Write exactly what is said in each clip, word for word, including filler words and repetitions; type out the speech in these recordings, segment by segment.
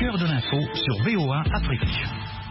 cœur de l'info sur V O A Afrique.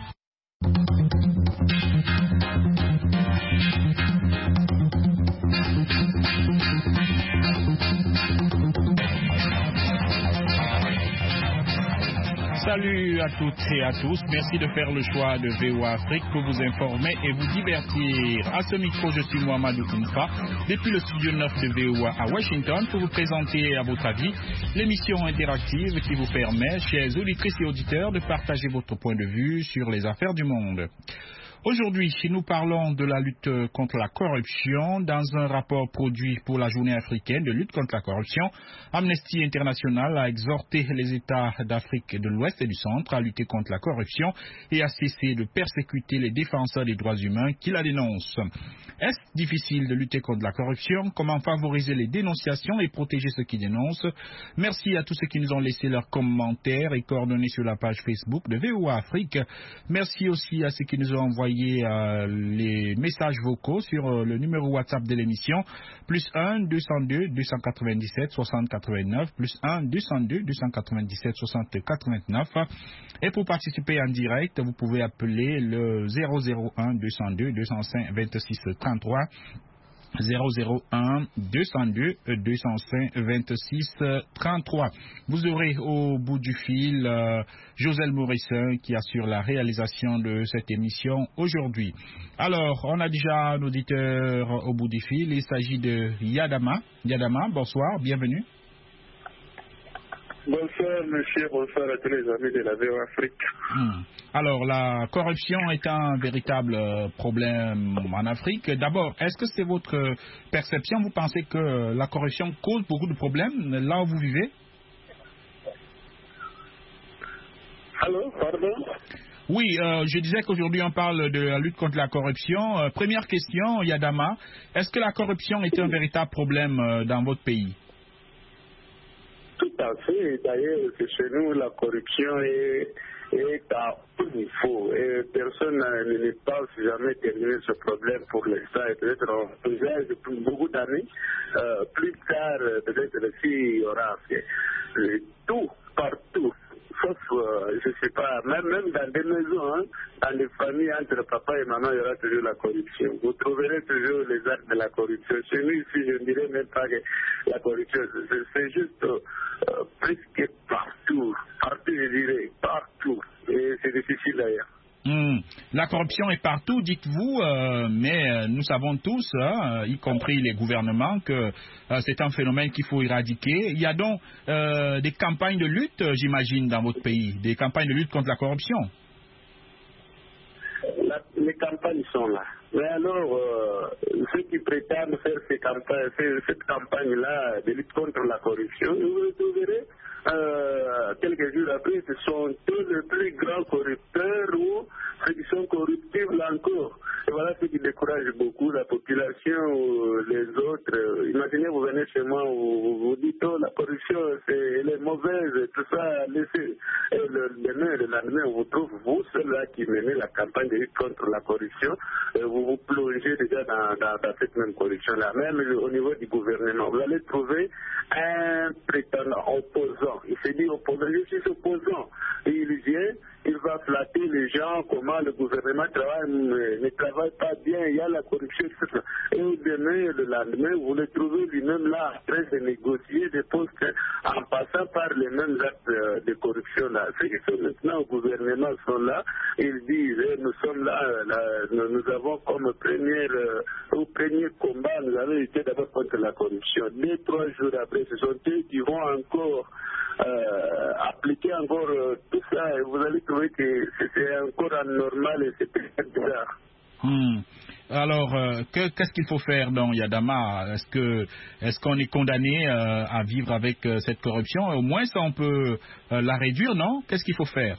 Salut à toutes et à tous, merci de faire le choix de V O A Afrique pour vous informer et vous divertir. À ce micro, je suis Mohamedou Koumfa, depuis le studio neuf de V O A à Washington, pour vous présenter à votre avis l'émission interactive qui vous permet, chers auditrices et auditeurs, de partager votre point de vue sur les affaires du monde. Aujourd'hui, nous parlons de la lutte contre la corruption. Dans un rapport produit pour la journée africaine de lutte contre la corruption, Amnesty International a exhorté les États d'Afrique de l'Ouest et du Centre à lutter contre la corruption et à cesser de persécuter les défenseurs des droits humains qui la dénoncent. Est-ce difficile de lutter contre la corruption? Comment favoriser les dénonciations et protéger ceux qui dénoncent? Merci à tous ceux qui nous ont laissé leurs commentaires et coordonnées sur la page Facebook de V O A Afrique. Merci aussi à ceux qui nous ont envoyé Euh, les messages vocaux sur euh, le numéro WhatsApp de l'émission, plus un deux cent deux deux cent quatre-vingt-dix-sept soixante quatre-vingt-neuf, plus un deux cent deux deux cent quatre-vingt-dix-sept soixante quatre-vingt-neuf. Et pour participer en direct, vous pouvez appeler le zéro zéro un deux cent deux deux cent cinq vingt-six trente-trois. zéro zéro un deux cent deux deux cent cinq vingt-six trente-trois. Vous aurez au bout du fil euh, Joselle Morissin qui assure la réalisation de cette émission aujourd'hui. Alors, on a déjà un auditeur au bout du fil. Il s'agit de Yadama. Yadama, bonsoir, bienvenue. Bonsoir, monsieur, bonsoir à tous les amis de la V O A Afrique. Hmm. Alors, la corruption est un véritable problème en Afrique. D'abord, est-ce que c'est votre perception? Vous pensez que la corruption cause beaucoup de problèmes là où vous vivez? Allô, pardon? Oui, euh, je disais qu'aujourd'hui on parle de la lutte contre la corruption. Euh, première question, Yadama, est-ce que la corruption est un véritable problème euh, dans votre pays? Tout à fait. D'ailleurs, chez nous, la corruption est, est à tout niveau. Et personne ne, ne pense jamais terminer ce problème pour l'instant. Et peut-être on envisage depuis beaucoup d'années. Euh, plus tard, peut-être s'il y aura fait. Tout, partout. Sauf, euh, je ne sais pas, même, même dans des maisons, hein, dans les familles, entre papa et maman, il y aura toujours la corruption. Vous trouverez toujours les actes de la corruption. Chez nous, ici, je ne dirais même pas que la corruption, c'est juste euh, presque partout. Partout, je dirais, partout. Et c'est difficile d'ailleurs. Mmh. La corruption est partout, dites-vous, euh, mais euh, nous savons tous, hein, y compris les gouvernements, que euh, c'est un phénomène qu'il faut éradiquer. Il y a donc euh, des campagnes de lutte, j'imagine, dans votre pays, des campagnes de lutte contre la corruption. La, les campagnes sont là. Mais alors, euh, ceux qui prétendent faire ces campagnes, cette campagne-là de lutte contre la corruption, vous verrez, euh, quelques jours après, ce sont tous les plus grands corrupteurs ou ceux qui sont corruptibles encore. Et voilà ce qui décourage beaucoup la population ou les autres. Imaginez, vous venez chez moi, vous vous dites, oh, la corruption, c'est, elle est mauvaise, tout ça, laissez. Et le lendemain, le lendemain, on vous trouve, vous, ceux-là qui menez la campagne de lutte contre la corruption, et vous vous plongez déjà dans, dans, dans cette même corruption-là. Même au niveau du gouvernement, vous allez trouver un prétendant opposant. Il se dit opposant, je suis opposant. Et il vient, il va flatter les gens, comment le gouvernement travaille, ne, ne travaille pas bien, il y a la corruption, et cetera. Et au demain, le lendemain, vous le trouvez lui-même là, en train de négocier des postes en passant par les mêmes actes de corruption là. Ceux qui sont maintenant au gouvernement sont là, ils disent, eh, nous sommes là, là nous, nous avons comme première, euh, au premier combat, nous avons été d'abord contre la corruption. Deux, trois jours après, ce sont eux qui vont encore euh, appliquer encore euh, tout ça, et vous allez trouver que c'est encore anormal et c'est très bizarre. Hmm. Alors, euh, que, qu'est-ce qu'il faut faire dans Yadama? Est-ce que, est-ce qu'on est condamné euh, à vivre avec euh, cette corruption? Au moins, ça, on peut euh, la réduire, non? Qu'est-ce qu'il faut faire?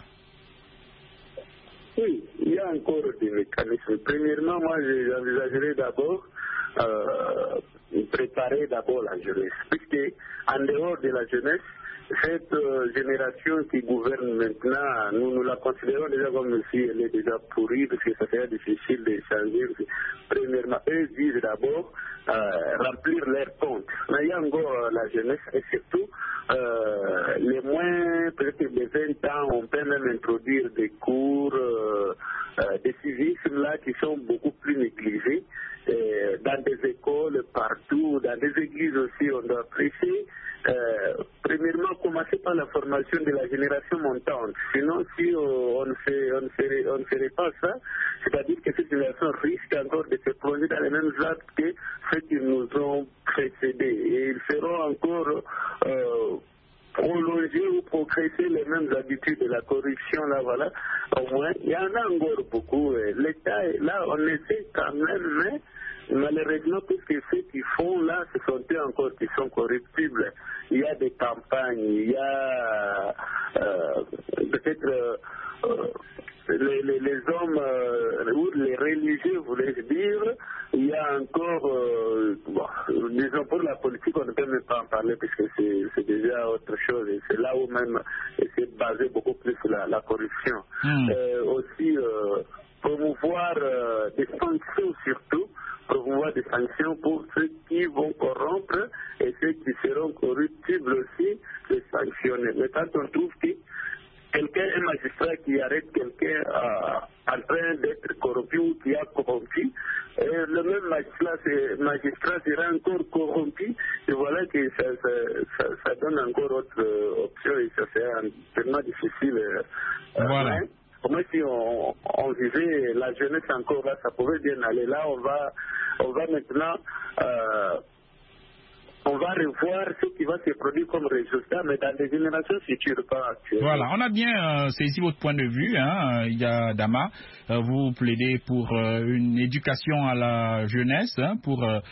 Oui, il y a encore des mécanismes. Premièrement, moi, j'envisagerais d'abord euh, préparer d'abord la jeunesse, puisque en dehors de la jeunesse, cette euh, génération qui gouverne maintenant, nous, nous la considérons déjà comme si elle est déjà pourrie, parce que ça serait difficile de changer. Premièrement, eux disent d'abord euh, remplir leurs comptes. Mais il y a encore euh, la jeunesse et surtout euh, les moins peut-être de vingt ans, on peut même introduire des cours euh, euh, de civisme là qui sont beaucoup plus négligés. Euh, dans des écoles, partout, dans des églises aussi, on doit prêcher. Euh, premièrement, commencer par la formation de la génération montante. Sinon, si on, on, ne fait, on, ne ferait, on ne ferait pas ça, c'est-à-dire que cette génération risque encore de se plonger dans les mêmes actes que ceux qui nous ont précédés. Et ils seront encore euh, prolonger ou progresser les mêmes habitudes de la corruption, là, voilà. Au moins, il y en a encore beaucoup. L'État, là, on essaie quand même, mais malheureusement, puisque ceux qui font là, ce sont eux encore qui sont corruptibles. Il y a des campagnes, il y a euh, peut-être euh, euh, les, les, les hommes euh, ou les religieux, voulais-je dire. Il y a encore, euh, bon, disons pour la politique, on ne peut même pas en parler puisque c'est déjà autre chose. Et c'est là où même c'est basé beaucoup plus sur la, la corruption. Mm. Euh, aussi, euh, promouvoir euh, des sanctions surtout, promouvoir des sanctions pour ceux qui vont corrompre et ceux qui seront corruptibles aussi, les sanctionner. Mais quand on trouve que quelqu'un, un magistrat qui arrête quelqu'un euh, en train d'être corrompu ou qui a corrompu, et le même magistrat, magistrat sera encore corrompu, et voilà que ça, ça, ça, ça donne encore autre euh, option et ça c'est tellement difficile. Euh, voilà. Hein. Comment si on, on vivait la jeunesse encore là, ça pouvait bien aller. Là, on va, on va maintenant, euh, on va revoir ce qui va se produire comme résultat, mais dans des générations futures, pas actuelles. Voilà, on a bien euh, saisi votre point de vue, hein, il y a Dama. Euh, vous plaidez pour euh, une éducation à la jeunesse, hein, pour euh,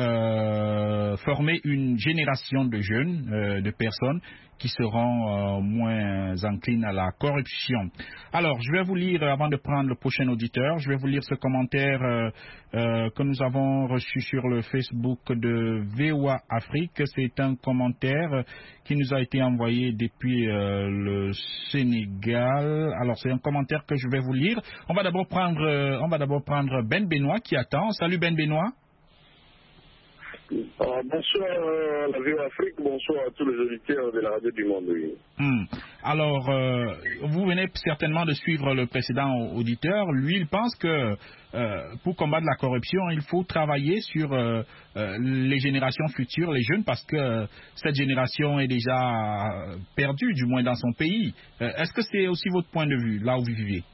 euh, former une génération de jeunes, euh, de personnes qui seront euh, moins enclines à la corruption. Alors, je vais vous lire, avant de prendre le prochain auditeur, je vais vous lire ce commentaire euh, euh, que nous avons reçu sur le Facebook de V O A Afrique. C'est un commentaire qui nous a été envoyé depuis euh, le Sénégal. Alors, c'est un commentaire que je vais vous lire. On va d'abord prendre, euh, on va d'abord prendre Ben Benoît qui attend. Salut Ben Benoît. Ah, bonsoir euh, la V O A Afrique, bonsoir à tous les auditeurs de la radio du monde. Oui. Hmm. Alors, euh, vous venez certainement de suivre le précédent auditeur. Lui, il pense que euh, pour combattre la corruption, il faut travailler sur euh, euh, les générations futures, les jeunes, parce que euh, cette génération est déjà perdue, du moins dans son pays. Euh, Est-ce que c'est aussi votre point de vue, là où vous vivez?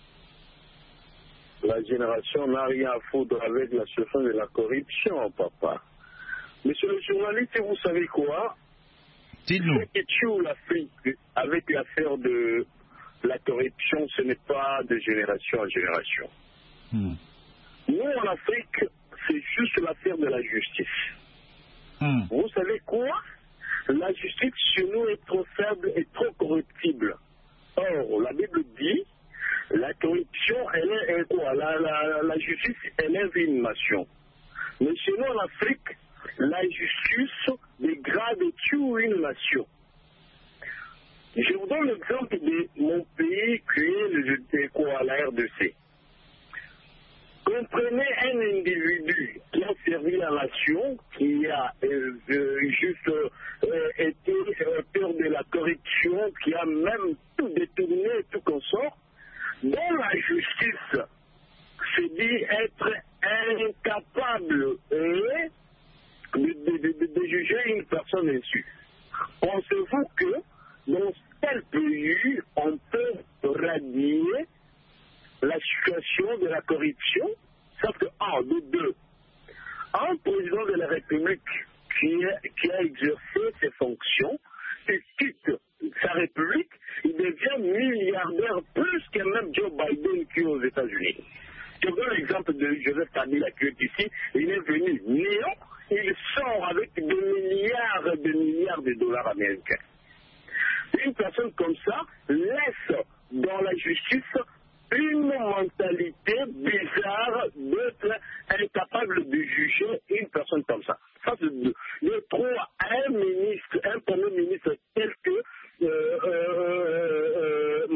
La génération n'a rien à foutre avec la situation de la corruption, papa. Monsieur le journaliste, vous savez quoi? Dites-nous. Ce qui tue l'Afrique avec l'affaire de la corruption, ce n'est pas de génération en génération. Hmm. Nous, en Afrique, c'est juste l'affaire de la justice. Hmm. Vous savez quoi? La justice chez nous est trop faible et trop corruptible. Or, la Bible dit, la corruption, elle est quoi? La, la, la justice, elle est une nation. Mais chez nous, en Afrique, la justice dégrade et tue une nation. Je vous donne l'exemple de mon pays qui est le quoi, la R D C. Comprenez un individu qui a servi la nation, qui a euh, euh, juste euh, été auteur de la corruption, qui a même tout détourné, tout consort, dont la justice se dit être incapable et De, de, de, de juger une personne insu. Pensez-vous que dans tel pays, on peut radier la situation de la corruption? Sauf que, un, de deux, un président de la République qui a, qui a exercé ses fonctions, il quitte sa République, il devient milliardaire plus que même Joe Biden qui est aux États-Unis. Je donne l'exemple de Joseph Kabila qui est ici, il est venu néant. Il sort avec des milliards et des milliards de dollars américains. Une personne comme ça laisse dans la justice une mentalité bizarre d'être incapable de juger une personne comme ça. Ça, c'est de, de trop un ministre, un premier ministre tel que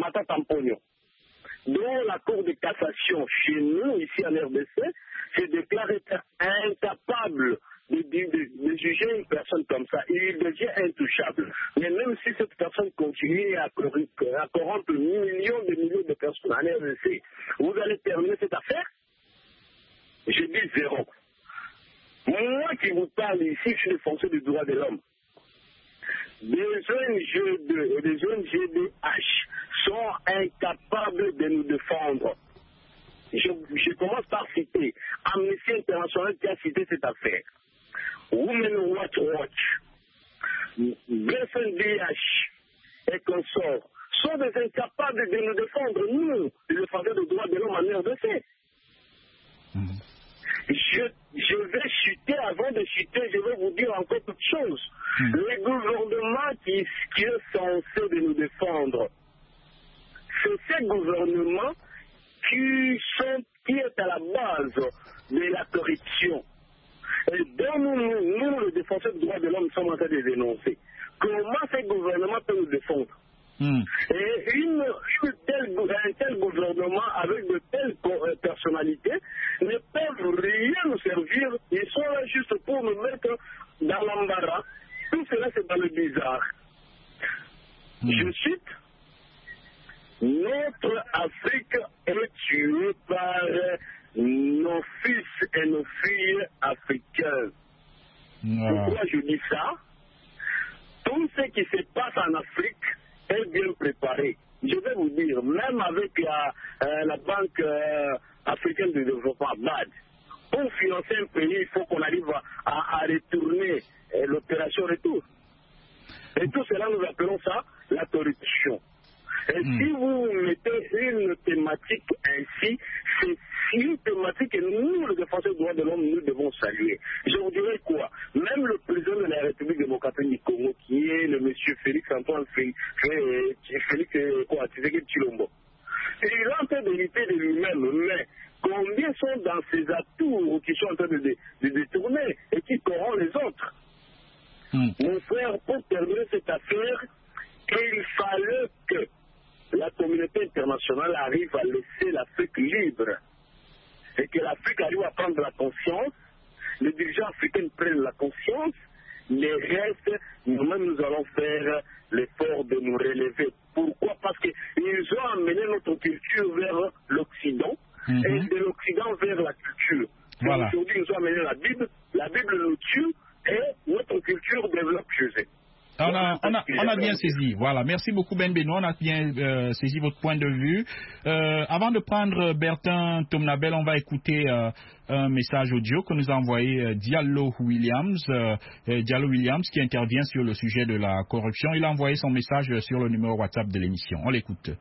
Matata Mponyo, dont la Cour de cassation chez nous, ici en R D C, se déclare être incapable de, de, de, de juger une personne comme ça. Il devient intouchable. Mais même si cette personne continue à, à corrompre millions de millions de personnes en R D C, vous allez terminer cette affaire? Je dis zéro. Moi qui vous parle ici, je suis défenseur des droits de l'homme. Des O N G et des O N G D H sont incapables de nous défendre. Je, je commence par citer Amnesty International qui a cité cette affaire. Women Watch Watch, B S N D H et consorts sont des incapables de nous défendre, nous, les défenseurs des droits de l'homme en R D C. Mmh. Je, je vais chuter, avant de chuter, je vais vous dire encore toute chose. Mmh. Le gouvernement qui, qui est censé de nous défendre, c'est ce gouvernement qui, sont, qui est à la base de la corruption. Et dont nous, nous, nous, les défenseurs des droits de l'homme, sommes en train de dénoncer. Comment ce gouvernement peut nous défendre? Mmh. Et une, une telle, un tel gouvernement avec de telles personnalités ne peuvent rien nous servir. Ils sont là juste pour nous mettre dans l'embarras. Tout cela, c'est dans le bizarre. Mmh. Je cite, notre Afrique est tuée par nos fils et nos filles africains. Mmh. Pourquoi je dis ça? Tout ce qui se passe en Afrique est bien préparé. Je vais vous dire, même avec la, euh, la Banque euh, africaine de développement, B A D, pour financer un pays, il faut qu'on arrive à, à, à retourner euh, l'opération retour. Et tout cela, nous appelons ça la corruption. Et mmh. si vous mettez une thématique ainsi, c'est une thématique que nous, les défenseurs des droits de l'homme, nous devons saluer. Je vous dirais quoi? Même le président de la République démocratique du Congo, qui est le monsieur Félix Antoine Félix, Félix quoi, Tshisekedi Tshilombo, il est en train de lutter de lui-même, mais combien sont dans ces atours qui sont en train de, de, de détourner et qui corrompent les autres? mmh. Mon frère, pour terminer cette affaire, il fallait que la communauté internationale arrive à laisser l'Afrique libre et que l'Afrique arrive à prendre la conscience, les dirigeants africains prennent la conscience, les restes, nous-mêmes nous allons faire l'effort de nous relever. Pourquoi? Parce qu'ils ont amené notre culture vers l'Occident mmh. et de l'Occident vers la culture. Voilà. Aujourd'hui, ils ont amené la Bible, la Bible nous tue et notre culture développe chez eux. On a, on, a, on a bien saisi. Voilà. Merci beaucoup, Ben Beno. On a bien euh, saisi votre point de vue. Euh, avant de prendre Bertin Tomnabel, on va écouter euh, un message audio que nous a envoyé euh, Diallo Williams. Euh, Diallo Williams qui intervient sur le sujet de la corruption. Il a envoyé son message sur le numéro WhatsApp de l'émission. On l'écoute.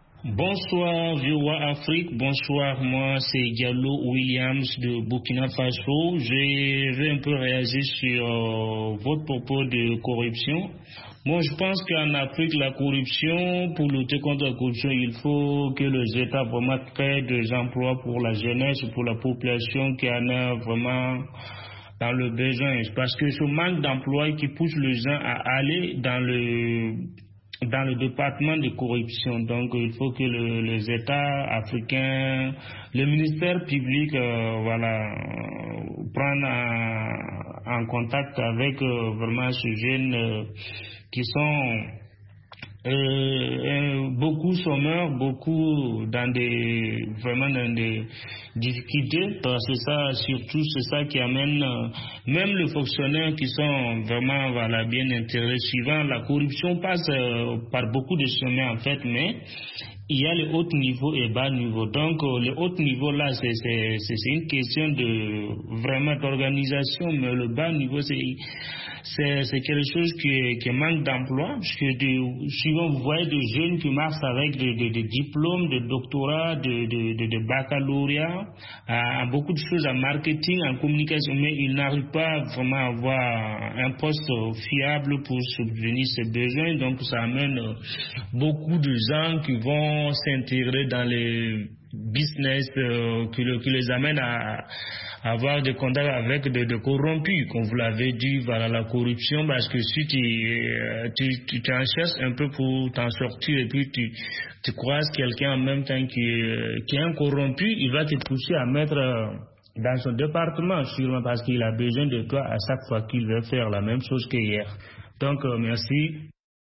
Bonsoir V O A Afrique, bonsoir, moi c'est Diallo Williams de Burkina Faso. Je vais un peu réagir sur euh, votre propos de corruption. Moi je pense qu'en Afrique la corruption, pour lutter contre la corruption, il faut que les États vraiment créent des emplois pour la jeunesse, pour la population qui en a vraiment dans le besoin. Parce que ce manque d'emploi qui pousse les gens à aller dans le dans le département de corruption. Donc, il faut que le, les États africains, le ministère public, euh, voilà, euh, prennent en, en contact avec euh, vraiment ces jeunes euh, qui sont euh, euh, beaucoup chômeurs, beaucoup dans des, vraiment dans des difficultés. C'est ça, surtout, c'est ça qui amène euh, même les fonctionnaires qui sont vraiment, voilà, bien intégrés. Suivant la corruption passe euh, par beaucoup de chemins en fait, mais il y a le haut niveau et bas niveau. Donc, euh, le haut niveau là, c'est, c'est, c'est une question de vraiment d'organisation, mais le bas niveau, c'est C'est, c'est quelque chose qui, qui manque d'emploi, parce que de, souvent vous voyez des jeunes qui marchent avec des, des, des diplômes, des doctorats, des de, de, de baccalauréat, à, à beaucoup de choses en marketing, en communication, mais ils n'arrivent pas vraiment à avoir un poste fiable pour subvenir ses besoins. Donc ça amène beaucoup de gens qui vont s'intégrer dans les business euh, qui, le, qui les amène à, à avoir des contacts avec des de corrompus, comme vous l'avez dit, voilà la corruption, parce que si tu, euh, tu, tu t'en cherches un peu pour t'en sortir et puis tu, tu croises quelqu'un en même temps qui, euh, qui est un corrompu, il va te pousser à mettre euh, dans son département, sûrement parce qu'il a besoin de toi à chaque fois qu'il veut faire la même chose qu'hier. Donc, euh, merci.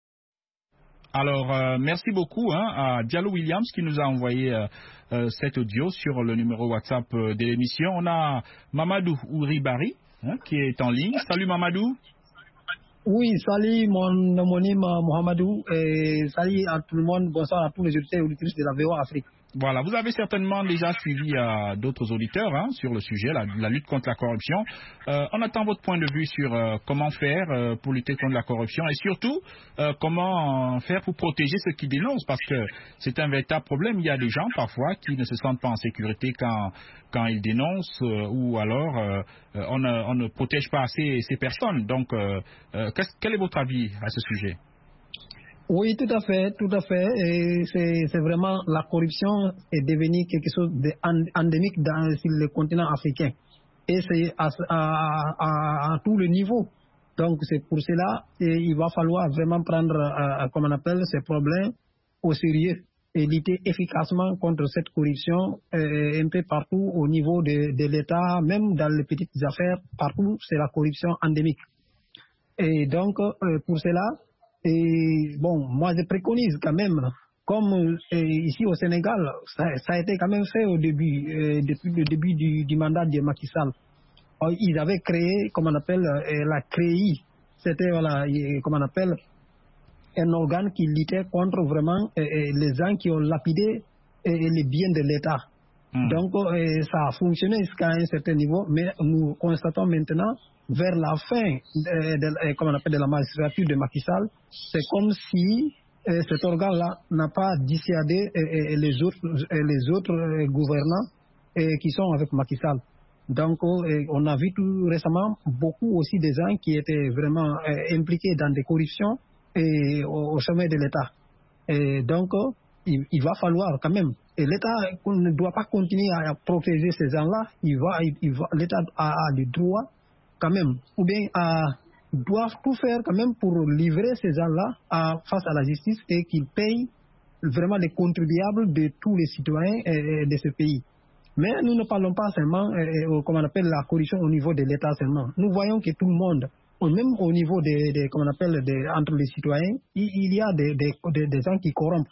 Alors, euh, merci beaucoup hein, à Diallo Williams qui nous a envoyé euh, euh, cet audio sur le numéro WhatsApp euh, de l'émission. On a Mamadou Ouribari hein, qui est en ligne. Salut Mamadou. Oui, salut mon homonyme Mohamedou et salut à tout le monde. Bonsoir à tous les auditeurs et auditrices de la V O A Afrique. Voilà, vous avez certainement déjà suivi euh, d'autres auditeurs hein, sur le sujet, la, la lutte contre la corruption. Euh, on attend votre point de vue sur euh, comment faire euh, pour lutter contre la corruption et surtout euh, comment faire pour protéger ceux qui dénoncent, parce que c'est un véritable problème. Il y a des gens parfois qui ne se sentent pas en sécurité quand, quand ils dénoncent euh, ou alors euh, on, ne, on ne protège pas assez ces personnes. Donc, euh, euh, quel est votre avis à ce sujet ? Oui, tout à fait, tout à fait. Et c'est, c'est vraiment la corruption est devenue quelque chose d'endémique dans sur le continent africain. Et c'est à, à, à, à tous les niveaux. Donc c'est pour cela qu'il va falloir vraiment prendre, euh, comme on appelle, ces problèmes au sérieux et lutter efficacement contre cette corruption euh, un peu partout au niveau de, de l'État, même dans les petites affaires, partout c'est la corruption endémique. Et donc euh, pour cela, et bon, moi je préconise quand même, comme euh, ici au Sénégal, ça, ça a été quand même fait au début, euh, depuis le début du, du mandat de Macky Sall. Alors, ils avaient créé, comme on appelle, euh, la C R E I, c'était, voilà, comme on appelle, un organe qui luttait contre vraiment euh, les gens qui ont lapidé euh, les biens de l'État. Mmh. Donc euh, ça a fonctionné jusqu'à un certain niveau, mais nous constatons maintenant, vers la fin de, de, comme on appelle, de la magistrature de Macky Sall, c'est comme si euh, cet organe-là n'a pas dissuadé euh, les autres, euh, les autres euh, gouvernants euh, qui sont avec Macky Sall. Donc euh, on a vu tout récemment beaucoup aussi des gens qui étaient vraiment euh, impliqués dans des corruptions et au, au sommet de l'État. Et donc euh, il, il va falloir quand même, et l'État ne doit pas continuer à protéger ces gens-là, il va, il, il va, l'État a, a le droit quand même, ou bien à, doivent tout faire quand même pour livrer ces gens-là à, face à la justice et qu'ils payent vraiment les contribuables de tous les citoyens euh, de ce pays. Mais nous ne parlons pas seulement, euh, comme on appelle, la corruption au niveau de l'État seulement. Nous voyons que tout le monde, même au niveau des, des comme on appelle, des, entre les citoyens, il, il y a des, des, des, des gens qui corrompent.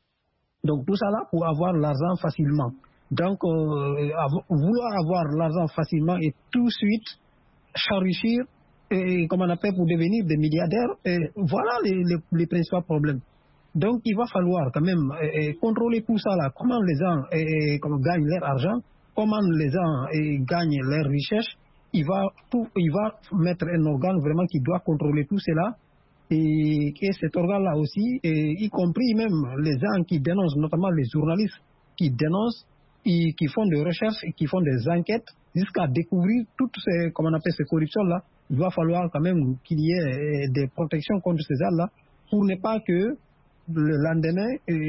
Donc tout ça là pour avoir l'argent facilement. Donc euh, av- vouloir avoir l'argent facilement et tout de suite s'enrichir, et, comme on appelle, pour devenir des milliardaires, et voilà les, les, les principaux problèmes. Donc il va falloir quand même et, et contrôler tout ça là, comment les gens et, et, comment gagnent leur argent, comment les gens et, gagnent leur richesse. Il va, tout, il va mettre un organe vraiment qui doit contrôler tout cela, et, et cet organe-là aussi, et, y compris même les gens qui dénoncent, notamment les journalistes qui dénoncent, et, qui font des recherches, et qui font des enquêtes, jusqu'à découvrir toutes ces, comment on appelle, ces corruptions-là. Il va falloir quand même qu'il y ait des protections contre ces gens-là, pour ne pas que le lendemain,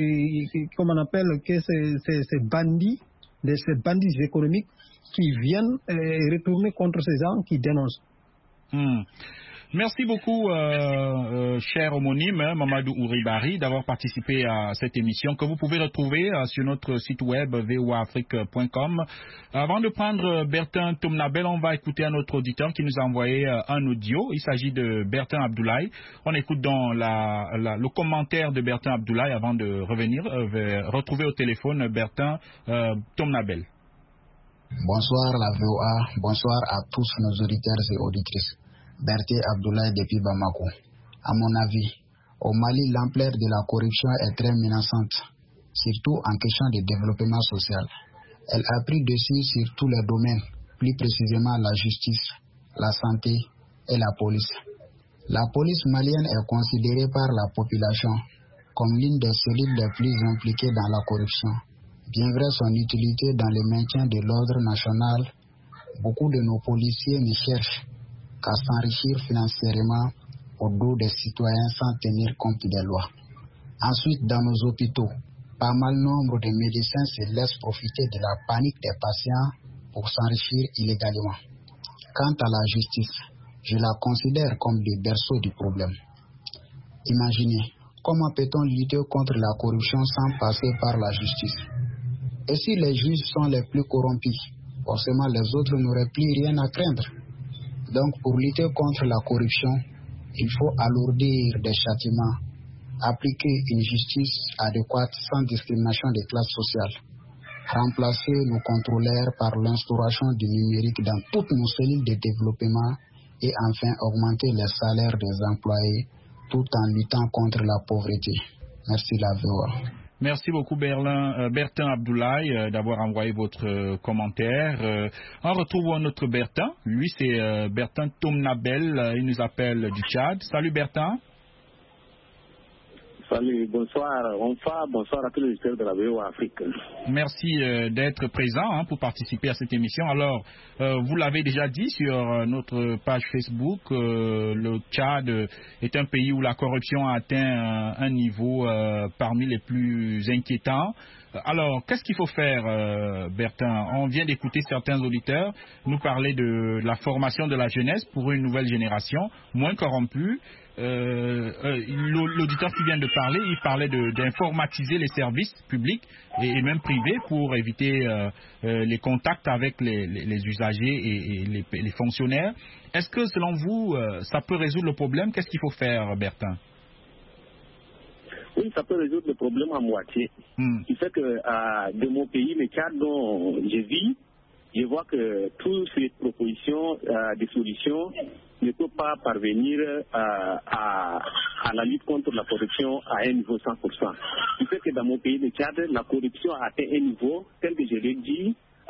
et, comme on appelle, que ces, ces, ces bandits, ces bandits économiques qui viennent et retourner contre ces gens qui dénoncent. Hmm. Merci beaucoup, euh, euh, cher homonyme hein, Mamadou Ouribari, d'avoir participé à cette émission que vous pouvez retrouver euh, sur notre site web v o a afrique point com. Avant de prendre Bertin Tomnabel, on va écouter un autre auditeur qui nous a envoyé euh, un audio. Il s'agit de Bertin Abdoulaye. On écoute donc la, la, le commentaire de Bertin Abdoulaye avant de revenir, euh, vers, retrouver au téléphone Bertin euh, Tomnabel. Bonsoir la V O A, bonsoir à tous nos auditeurs et auditrices. Bertin Abdoulaye depuis Bamako. À mon avis, au Mali, l'ampleur de la corruption est très menaçante, surtout en question de développement social. Elle a pris dessus sur tous les domaines, plus précisément la justice, la santé et la police. La police malienne est considérée par la population comme l'une des cellules les plus impliquées dans la corruption. Bien vrai son utilité dans le maintien de l'ordre national, beaucoup de nos policiers ne cherchent qu'à s'enrichir financièrement au dos des citoyens sans tenir compte des lois. Ensuite, dans nos hôpitaux, pas mal nombre de médecins se laissent profiter de la panique des patients pour s'enrichir illégalement. Quant à la justice, je la considère comme le berceau du problème. Imaginez, comment peut-on lutter contre la corruption sans passer par la justice? Et si les juges sont les plus corrompus, forcément les autres n'auraient plus rien à craindre. Donc pour lutter contre la corruption, il faut alourdir des châtiments, appliquer une justice adéquate sans discrimination des classes sociales, remplacer nos contrôleurs par l'instauration du numérique dans toutes nos cellules de développement et enfin augmenter les salaires des employés tout en luttant contre la pauvreté. Merci la V O A. Merci beaucoup Berlin, euh, Bertin Abdoulaye euh, d'avoir envoyé votre euh, commentaire. Euh, on retrouve notre Bertin. Lui c'est euh, Bertin Tomnabel. Euh, il nous appelle du Tchad. Salut Bertin. Salut, bonsoir. Enfin, bonsoir à tous les auditeurs de la V O A Afrique. Merci euh, d'être présent hein, pour participer à cette émission. Alors, euh, vous l'avez déjà dit sur euh, notre page Facebook, euh, le Tchad est un pays où la corruption a atteint euh, un niveau euh, parmi les plus inquiétants. Alors, qu'est-ce qu'il faut faire, euh, Bertin? On vient d'écouter certains auditeurs nous parler de la formation de la jeunesse pour une nouvelle génération moins corrompue. Euh, euh, l'auditeur qui vient de parler, il parlait d'informatiser les services publics et, et même privés pour éviter euh, euh, les contacts avec les, les, les usagers et, et les, les fonctionnaires. Est-ce que, selon vous, euh, ça peut résoudre le problème? Qu'est-ce qu'il faut faire, Bertin? Oui, ça peut résoudre le problème à moitié. Hmm. Ce qui fait que euh, de mon pays, le Tchad dont je vis, je vois que toutes ces propositions euh, de solutions ne peuvent pas parvenir euh, à, à la lutte contre la corruption à un niveau cent pour cent. Ce qui fait que dans mon pays, le Tchad, la corruption a atteint un niveau, tel que je l'ai dit, euh,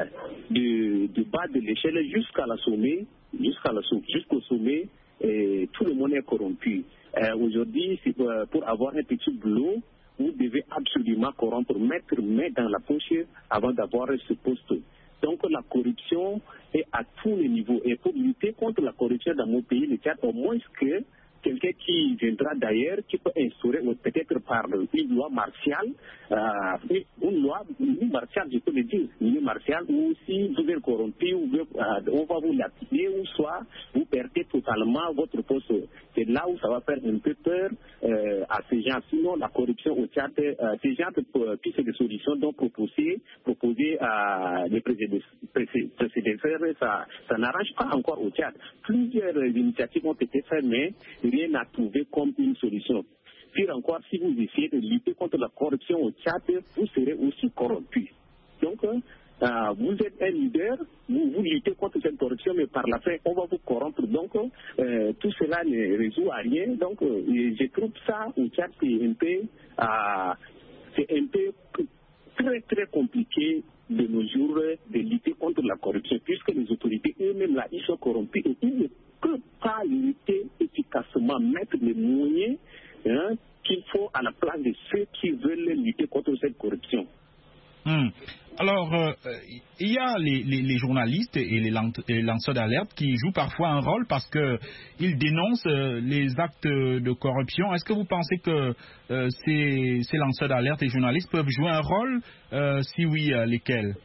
de, de bas de l'échelle jusqu'à la sommet, jusqu'à la, jusqu'au sommet, et tout le monde est corrompu. Euh, Aujourd'hui, c'est pour, pour avoir un petit boulot, vous devez absolument corrompre, mettre main dans la poche avant d'avoir ce poste. Donc la corruption est à tous les niveaux. Et pour lutter contre la corruption dans mon pays, le Tchad, au moins que quelqu'un qui viendra d'ailleurs, qui peut instaurer peut-être par une loi martiale, euh, une loi une martiale, je peux le dire, une martiale, où si vous êtes corrompu, euh, on va vous l'appliquer, ou soit vous perdez totalement votre poste. C'est là où ça va faire un peu peur euh, à ces gens. Sinon, la corruption au Tchad, euh, ces gens de pistes de solutions donc proposées, proposées à les prédécesseurs, ça, ça n'arrange pas encore au Tchad. Plusieurs initiatives ont été faites, mais rien n'a trouvé comme une solution. Pire encore, si vous essayez de lutter contre la corruption au Tchad, vous serez aussi corrompu. Donc, euh, vous êtes un leader, vous, vous luttez contre cette corruption, mais par la fin, on va vous corrompre. Donc, euh, tout cela ne résout à rien. Donc, euh, je trouve ça au Tchad, c'est un peu, euh, c'est un peu très, très compliqué de nos jours de lutter contre la corruption, puisque les autorités eux-mêmes, là, ils sont corrompus et ils ne peuvent pas lutter efficacement, mettre les moyens hein, qu'il faut à la place de ceux qui veulent lutter contre cette corruption. Hum. Alors, euh, il y a les, les, les journalistes et les, lan les lanceurs d'alerte qui jouent parfois un rôle parce qu'ils dénoncent euh, les actes de corruption. Est-ce que vous pensez que euh, ces, ces lanceurs d'alerte et journalistes peuvent jouer un rôle? euh, Si oui, euh, lesquels?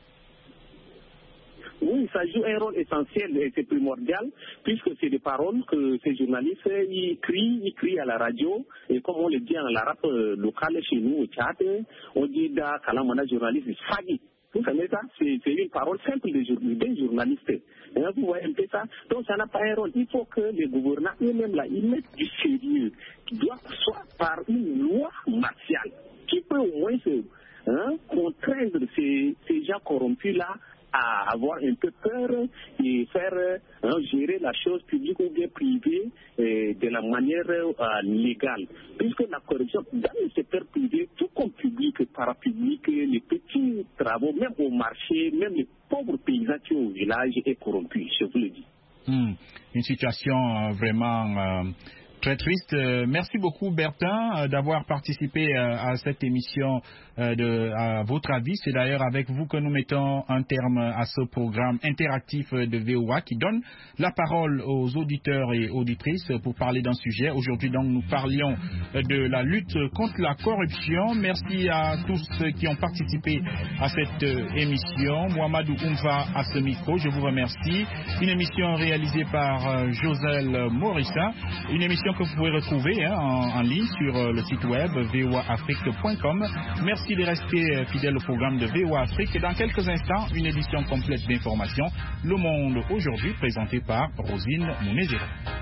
Oui, ça joue un rôle essentiel et c'est primordial, puisque c'est des paroles que ces journalistes ils crient, ils crient à la radio, et comme on le dit en arabe local chez nous au Tchad, on dit da kalamana journaliste fagi. Vous savez ça? C'est une parole simple des journalistes. Hein, vous voyez un peu ça? Donc ça n'a pas un rôle. Il faut que les gouvernants eux-mêmes là, ils mettent du sérieux, qui doit soit par une loi martiale, qui peut au moins se hein, contraindre ces, ces gens corrompus là à avoir un peu peur et faire hein, gérer la chose publique ou bien privée euh, de la manière euh, légale. Puisque la corruption dans le secteur privé, tout comme public, parapublic, les petits travaux, même au marché, même les pauvres paysans qui sont au village est corrompu, je vous le dis. Mmh. Une situation euh, vraiment euh, Très triste. Euh, merci beaucoup Bertin euh, d'avoir participé euh, à cette émission. Euh, de, à votre avis, c'est d'ailleurs avec vous que nous mettons un terme à ce programme interactif de V O A qui donne la parole aux auditeurs et auditrices pour parler d'un sujet. Aujourd'hui donc nous parlions de la lutte contre la corruption. Merci à tous ceux qui ont participé à cette euh, émission. Mohamedou Oumfa à ce micro, je vous remercie. Une émission réalisée par euh, Joselle Morissa, une émission que vous pouvez retrouver hein, en, en ligne sur euh, le site web v o a afrique point com. Merci de rester euh, fidèle au programme de V O A Afrique. Et dans quelques instants, une édition complète d'informations. Le Monde aujourd'hui, présenté par Rosine Mounezero.